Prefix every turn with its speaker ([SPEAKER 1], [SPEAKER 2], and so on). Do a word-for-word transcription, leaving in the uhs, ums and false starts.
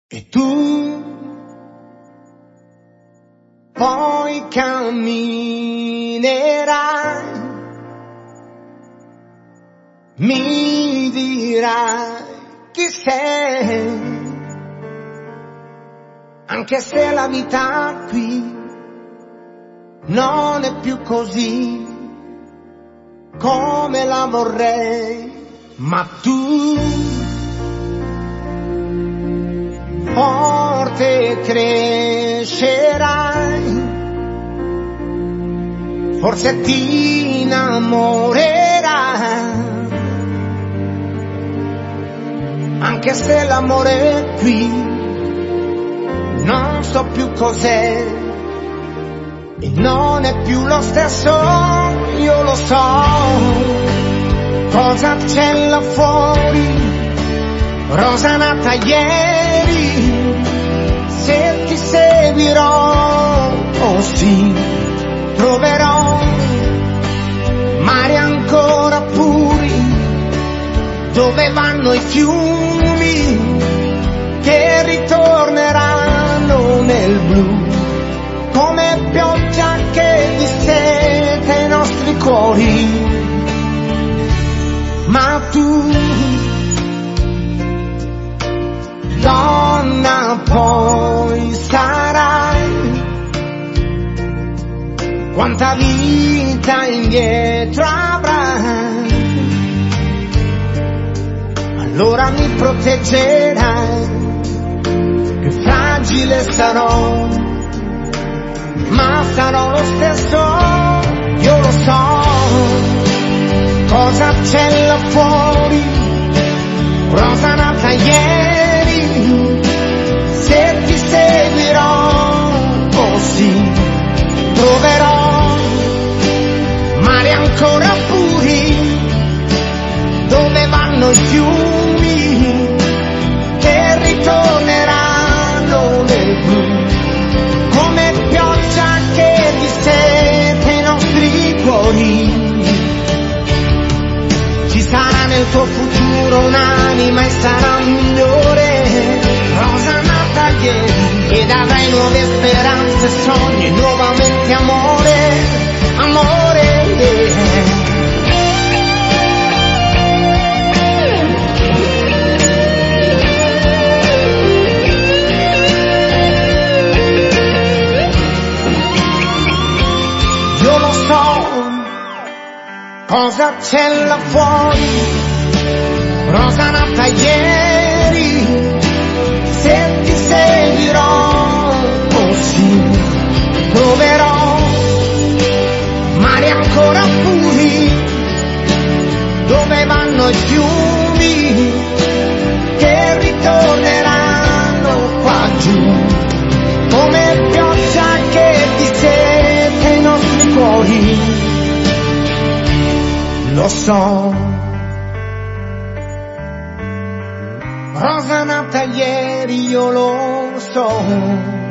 [SPEAKER 1] E tu poi camminerai, mi dirai chi sei, anche se la vita qui non è più così come la vorrei, ma tu forte crescerai, forse ti innamorerai, anche se l'amore qui non so più cos'è e non è più lo stesso, io lo so cosa c'è là fuori, rosa nata ieri, se ti seguirò, oh sì, troverò mari ancora puri, dove vanno i fiumi che ritorneranno nel blu, come pioggia che disseta i nostri cuori. Ma tu, donna, poi sarai, quanta vita indietro avrai, allora mi proteggerai, più fragile sarò, ma sarò lo stesso, io lo so cosa c'è là fuori, rosa nata ieri, se ti seguirò, oh sì, troverò mari ancora puri, dove vanno i fiumi che ritorneranno nel blu, come pioggia che disseta i nostri cuori. Ci sarà nel tuo futuro un'anima e sarà migliore, rosa nata ieri, ed avrai nuove speranze, sogni, nuovamente amore, amore, yeah. Io lo so cosa c'è là fuori, rosa nata ieri, se ti seguirò, oh sì, troverò mari ancora puri, dove vanno i fiumi che ritorneranno qua giù, come pioggia che disseta i nostri cuori. Lo so, rosa nata ieri, io lo so.